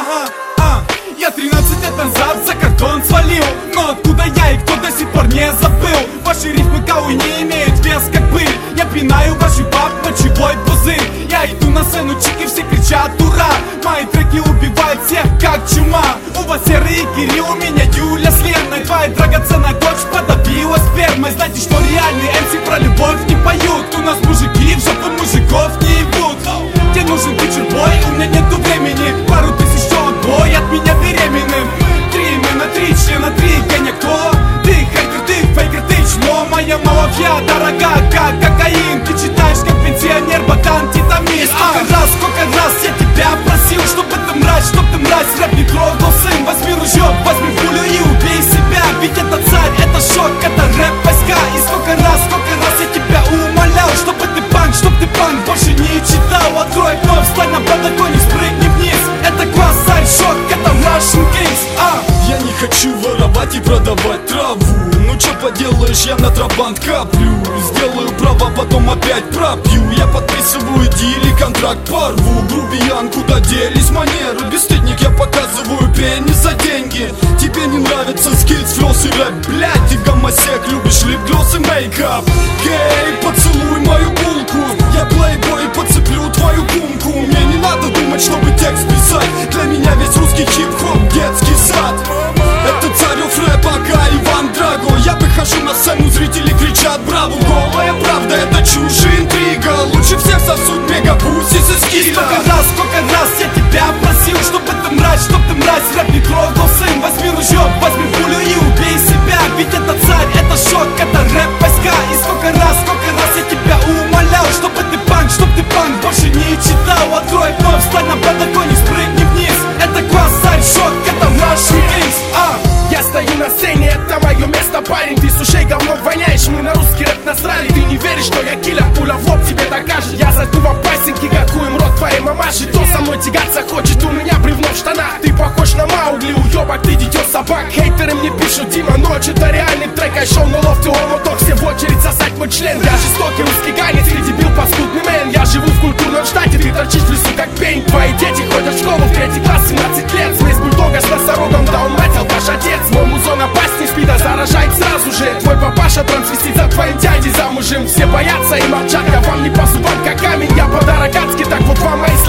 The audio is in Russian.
Я 13 лет назад за кордон свалил, но откуда я и кто до сих пор не забыл. Ваши рифмы кауи не имеют вес как пыль. Я пинаю ваши баб мочевой пузырь. Я иду на сцену, чики все кричат ура. Мои треки убивают всех как чума. У вас Серый и Кирилл, у меня Юля с Леной. Твоя драгоценная дочь подавила спермой. Знаете, что реальные MC про любовь не поют. У нас мужики в жопу мужиков не ебут. Тебе нужен тичер-бой, у меня нету времени. Пару тысяч отбой от меня беременным. 3 имена, 3 члена, 3 гоня кто? Ты хейтер, ты фейкер, ты чмо. Моя малафья дорога, как кокаин. Ты читаешь, как пенсионер, ботан, титамин. Сколько раз я тебя просил, чтоб ты мразь, рэп не трогал, сын. Возьми ружье, возьми пулю и убей себя. Ведь это царь, это шок, это рэп-войска. И сколько раз я тебя умолял, чтоб ты панк больше не читал. Открой вновь, встань на подоконник, спрыгни вниз. Это класс, царь, шок, это Russian Kings. Я не хочу воровать и продавать траву. Ну чё поделаешь, я на тропант каплю. Сделаю право, потом опять пропью. Я подписываю диль и контракт порву. Грубиян, куда делись манеры? Бесстыдник, я показываю пенис за деньги. Тебе не нравится скилс, флёс и рэп, блядь. Ты гомосек, любишь лип-глосс и мейкап. Гей, поцелуй мою булку. Я плейбой, подцеплю твою кумку. Мне не надо думать, чтобы текст писать. Для меня весь русский хип-хоп детский сад. Это царев рэпа, Иван Драго. Я выхожу на сцену, зрители кричат браво. Голая правда, это чушь и интрига. Лучше всех сосут мегапуси со скида. Сколько раз я тебя просил, чтоб ты мразь, рэп не трогал, сын. Возьми ружье, возьми пулю и убей себя. Ведь это царь, это шок, это рэп-войска. И сколько раз я тебя умолял, чтоб ты панк больше не читал. Открой вновь, встань на подоконник, спрыгни вниз. Это класс, царь, шок, это Russian Kings. Я стою на сцене, это мое место, парень. Ты с ушей говном воняешь, мы на русский рэп насрали. Ты не веришь, что я киллер, пуля в лоб тебе докажет. Я зайду вам пасенки, какуем рот твоей мамаши. Кто со мной тягаться хочет, у меня бревно в штанах. Ты похож на Маугли, уёбок, ты дитё собак. Хейтеры мне пишут, Дима, ночь это реальный трек. А шоу на лофте, моток, все в очередь сосать мой член. Я жестокий русский ганец, ты дебил, паскудный мэн. Я живу в культурном штате, ты торчишь в лесу как пень. Твои дети ходят в школу в 3 класс, 17 лет. Смесь бульдога с носорогом, да он мать, алкаш отец. Мой музон опасней спида, заражает сразу же. Твой папаша трансвестит за твоим дядей замужем. Все боятся и молчат, я вам не по зубам как камень. Я подарок адский, так вот вам мои